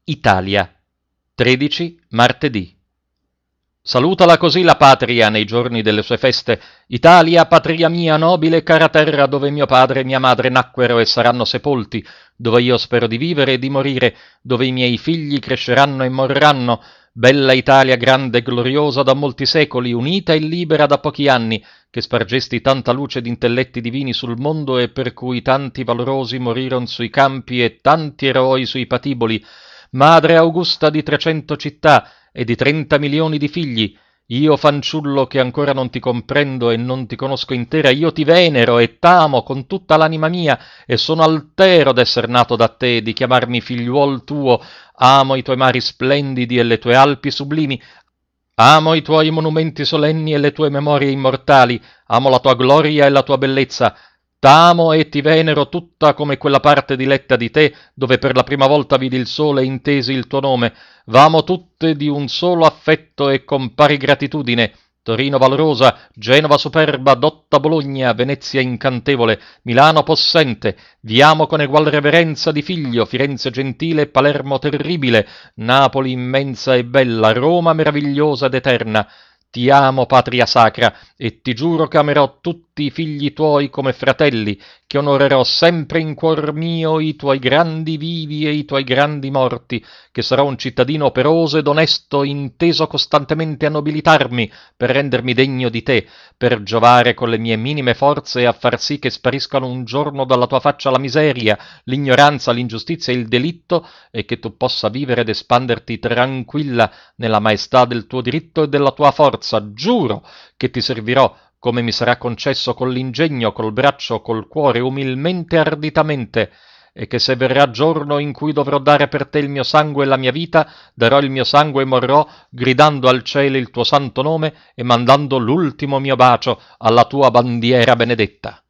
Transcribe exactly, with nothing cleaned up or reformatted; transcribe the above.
Italia, tredici martedì. Salutala così la patria nei giorni delle sue feste. Italia, patria mia, nobile e cara terra, dove mio padre e mia madre nacquero e saranno sepolti, dove io spero di vivere e di morire, dove i miei figli cresceranno e morranno. Bella Italia, grande e gloriosa da molti secoli, unita e libera da pochi anni, che spargesti tanta luce d'intelletti divini sul mondo e per cui tanti valorosi moriron sui campi e tanti eroi sui patiboli. Madre augusta di trecento città e di trenta milioni di figli, io fanciullo che ancora non ti comprendo e non ti conosco intera, io ti venero e t'amo con tutta l'anima mia e sono altero d'esser nato da te, di chiamarmi figliuol tuo. Amo i tuoi mari splendidi e le tue Alpi sublimi, amo i tuoi monumenti solenni e le tue memorie immortali, amo la tua gloria e la tua bellezza. T'amo e ti venero tutta come quella parte diletta di te, dove per la prima volta vidi il sole e intesi il tuo nome. V'amo tutte di un solo affetto e con pari gratitudine. Torino valorosa, Genova superba, dotta Bologna, Venezia incantevole, Milano possente, vi amo con egual reverenza di figlio, Firenze gentile, Palermo terribile, Napoli immensa e bella, Roma meravigliosa ed eterna. Ti amo, patria sacra, e ti giuro che amerò tutti i figli tuoi come fratelli, che onorerò sempre in cuor mio i tuoi grandi vivi e i tuoi grandi morti, che sarò un cittadino operoso ed onesto, inteso costantemente a nobilitarmi, per rendermi degno di te, per giovare con le mie minime forze e a far sì che spariscano un giorno dalla tua faccia la miseria, l'ignoranza, l'ingiustizia e il delitto, e che tu possa vivere ed espanderti tranquilla nella maestà del tuo diritto e della tua forza. Giuro che ti servirò come mi sarà concesso, con l'ingegno, col braccio, col cuore, umilmente e arditamente, e che se verrà giorno in cui dovrò dare per te il mio sangue e la mia vita, darò il mio sangue e morrò, gridando al cielo il tuo santo nome e mandando l'ultimo mio bacio alla tua bandiera benedetta.